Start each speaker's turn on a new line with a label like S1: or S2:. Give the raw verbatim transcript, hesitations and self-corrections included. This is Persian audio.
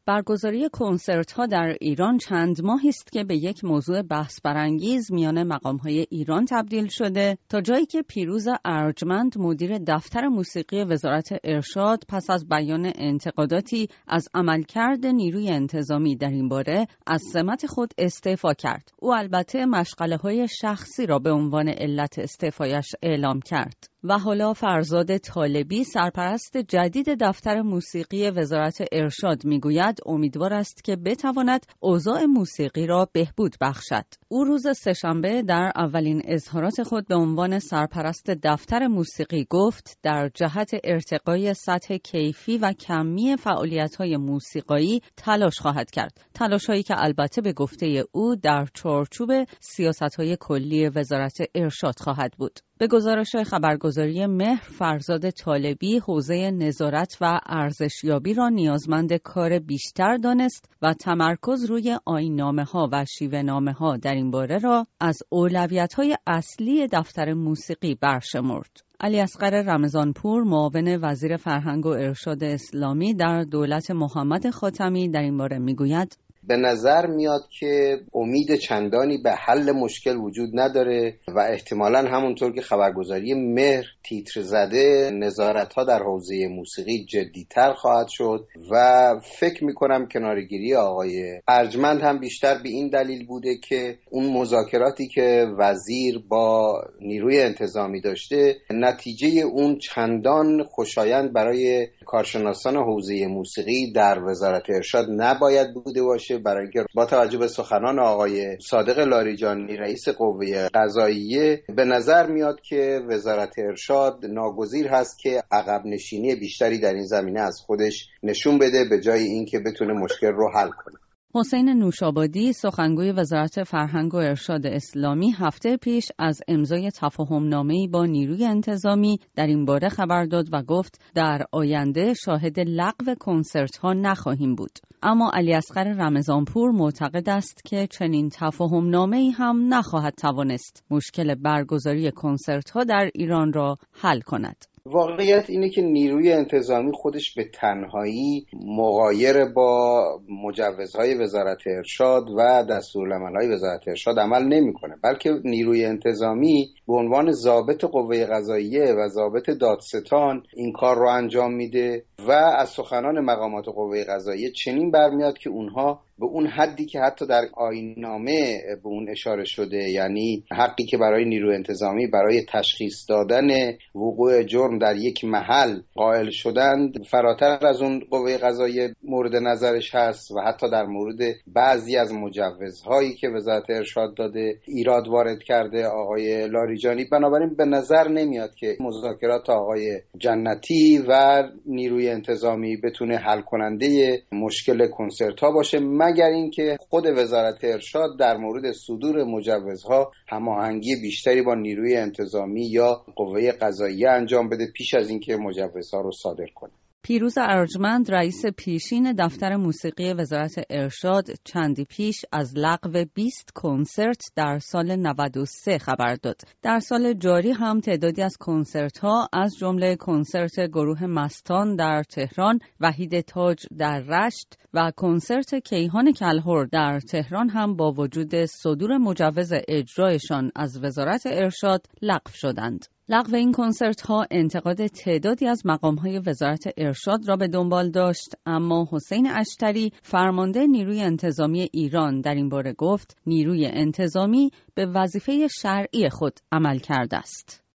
S1: برگزاری کنسرت‌ها در ایران چند ماهی است که به یک موضوع بحث برانگیز میان مقام‌های ایران تبدیل شده، تا جایی که پیروز ارجمند مدیر دفتر موسیقی وزارت ارشاد پس از بیان انتقاداتی از عملکرد نیروی انتظامی در این باره از سمت خود استعفا کرد. او البته مشغله‌های شخصی را به عنوان علت استعفایش اعلام کرد. و حالا فرزاد طالبی سرپرست جدید دفتر موسیقی وزارت ارشاد میگوید امیدوار است که بتواند اوضاع موسیقی را بهبود بخشد. او روز سه‌شنبه در اولین اظهارات خود به عنوان سرپرست دفتر موسیقی گفت در جهت ارتقای سطح کیفی و کمی فعالیت‌های موسیقایی تلاش خواهد کرد. تلاش‌هایی که البته به گفته او در چارچوب سیاست‌های کلی وزارت ارشاد خواهد بود. به گزارش خبرگزاری مهر، فرزاد طالبی حوزه نظارت و ارزشیابی را نیازمند کار بیشتر دانست و تمرکز روی آیین‌نامه‌ها و شیوه‌نامه‌ها در این باره را از اولویت‌های اصلی دفتر موسیقی برشمرد. علیاصغر رمضانپور، معاون وزیر فرهنگ و ارشاد اسلامی در دولت محمد خاتمی در این باره میگوید
S2: به نظر میاد که امید چندانی به حل مشکل وجود نداره و احتمالاً همونطور که خبرگزاری مهر تیتر زده نظارت‌ها در حوزه موسیقی جدی‌تر خواهد شد و فکر می‌کنم کناره‌گیری آقای ارجمند هم بیشتر به این دلیل بوده که اون مذاکراتی که وزیر با نیروی انتظامی داشته نتیجه اون چندان خوشایند برای کارشناسان حوزه موسیقی در وزارت ارشاد نباید بوده باشه، برای اینکه با توجه به سخنان آقای صادق لاریجانی رئیس قوه قضاییه به نظر میاد که وزارت ارشاد ناگزیر هست که عقب نشینی بیشتری در این زمینه از خودش نشون بده به جای اینکه بتونه مشکل رو حل کنه.
S1: حسین نوشابادی، سخنگوی وزارت فرهنگ و ارشاد اسلامی، هفته پیش از امضای تفاهم‌نامه‌ای با نیروی انتظامی در این باره خبر داد و گفت در آینده شاهد لغو کنسرت‌ها نخواهیم بود. اما علیاصغر رمضانپور معتقد است که چنین تفاهم‌نامه‌ای هم نخواهد توانست مشکل برگزاری کنسرت‌ها در ایران را حل کند.
S2: واقعیت اینه که نیروی انتظامی خودش به تنهایی مغایر با مجوزهای وزارت ارشاد و دستورالعمل‌های وزارت ارشاد عمل نمی‌کنه، بلکه نیروی انتظامی به عنوان ضابط قوه قضاییه و ضابط دادستان این کار رو انجام میده و از سخنان مقامات قوه قضاییه چنین برمیاد که اونها به اون حدی که حتی در آیین‌نامه به اون اشاره شده، یعنی حقی که برای نیروی انتظامی برای تشخیص دادن وقوع جرم در یک محل قائل شدند، فراتر از اون قوه قضاییه مورد نظرش هست و حتی در مورد بعضی از مجوزهایی که وزارت ارشاد داده ایراد وارد کرده آقای لاریجانی. بنابراین به نظر نمیاد که مذاکرات آقای جنتی و نیروی انتظامی بتونه حل کننده مشکل کنسرت‌ها باشه، مگر اینکه خود وزارت ارشاد در مورد صدور مجوزها هماهنگی بیشتری با نیروی انتظامی یا قوه قضاییه انجام بده پیش از اینکه مجوزها رو صادر کنه.
S1: پیروز ارجمند، رئیس پیشین دفتر موسیقی وزارت ارشاد، چندی پیش از لغو بیست کنسرت در سال نود و سه خبر داد. در سال جاری هم تعدادی از کنسرت‌ها از جمله کنسرت گروه مستان در تهران، وحید تاج در رشت و کنسرت کیهان کلهر در تهران هم با وجود صدور مجوز اجرایشان از وزارت ارشاد لغو شدند. لغو این کنسرت‌ها انتقاد تعدادی از مقام‌های وزارت ارشاد را به دنبال داشت، اما حسین اشتری، فرمانده نیروی انتظامی ایران، در این باره گفت نیروی انتظامی به وظیفه شرعی خود عمل کرده است.